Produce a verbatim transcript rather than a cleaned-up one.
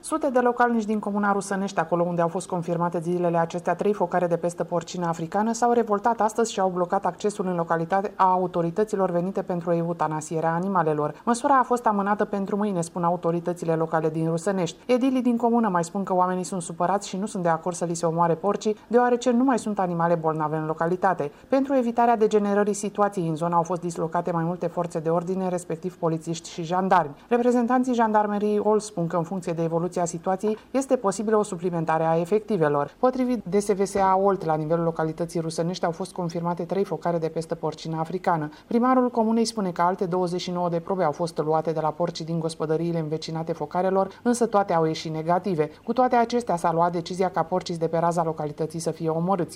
Sute de localnici din comuna Rusănești, acolo unde au fost confirmate zilele acestea trei focare de pestă porcină africană, s-au revoltat astăzi și au blocat accesul în localitate a autorităților venite pentru eutanasierea animalelor. Măsura a fost amânată pentru mâine, spun autoritățile locale din Rusănești. Edilii din comună mai spun că oamenii sunt supărați și nu sunt de acord să li se omoare porcii, deoarece nu mai sunt animale bolnave în localitate. Pentru evitarea degenerării situației în zonă au fost dislocate mai multe forțe de ordine, respectiv polițiști și jandarmi. Reprezentanții jandarmeriei Ol spun că în funcție de evoluția situației este posibilă o suplimentare a efectivelor. Potrivit D S V S A Olt, la nivelul localității Rusănești au fost confirmate trei focare de pestă porcină africană. Primarul comunei spune că alte douăzeci și nouă de probe au fost luate de la porcii din gospodăriile învecinate focarelor, însă toate au ieșit negative. Cu toate acestea s-a luat decizia ca porcii de pe raza localității să fie omorâți.